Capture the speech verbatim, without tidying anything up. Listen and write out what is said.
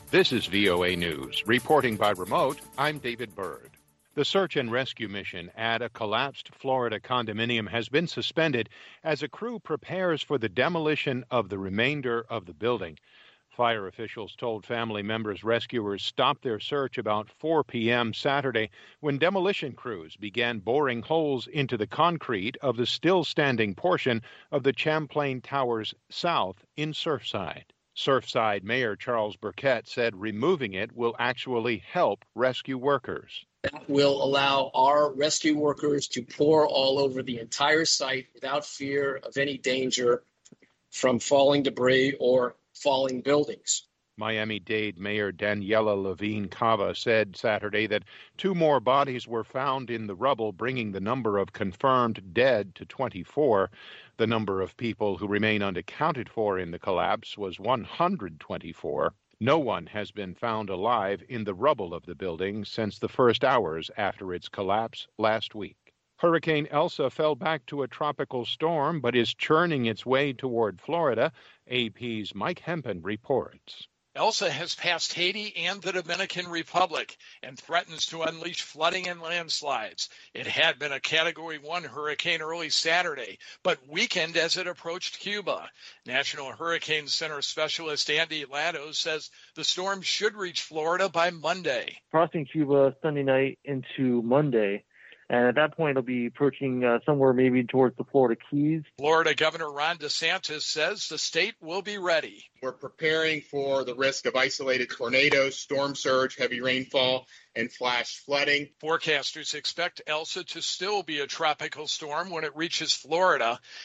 This is V O A News. Reporting by remote, I'm David Byrd. The search and rescue mission at a collapsed Florida condominium has been suspended as a crew prepares for the demolition of the remainder of the building. Fire officials told family members rescuers stopped their search about four p.m. Saturday when demolition crews began boring holes into the concrete of the still-standing portion of the Champlain Towers South in Surfside. Surfside Mayor Charles Burkett said removing it will actually help rescue workers. That will allow our rescue workers to pour all over the entire site without fear of any danger from falling debris or falling buildings. Miami-Dade Mayor Daniela Levine Cava said Saturday that two more bodies were found in the rubble, bringing the number of confirmed dead to twenty-four. The number of people who remain unaccounted for in the collapse was one hundred twenty-four. No one has been found alive in the rubble of the building since the first hours after its collapse last week. Hurricane Elsa fell back to a tropical storm but is churning its way toward Florida. A P's Mike Hempen reports. Elsa has passed Haiti and the Dominican Republic and threatens to unleash flooding and landslides. It had been a Category one hurricane early Saturday, but weakened as it approached Cuba. National Hurricane Center specialist Andy Latto says the storm should reach Florida by Monday. Crossing Cuba Sunday night into Monday. And at that point, it'll be approaching uh, somewhere maybe towards the Florida Keys. Florida Governor Ron DeSantis says the state will be ready. We're preparing for the risk of isolated tornadoes, storm surge, heavy rainfall, and flash flooding. Forecasters expect Elsa to still be a tropical storm when it reaches Florida.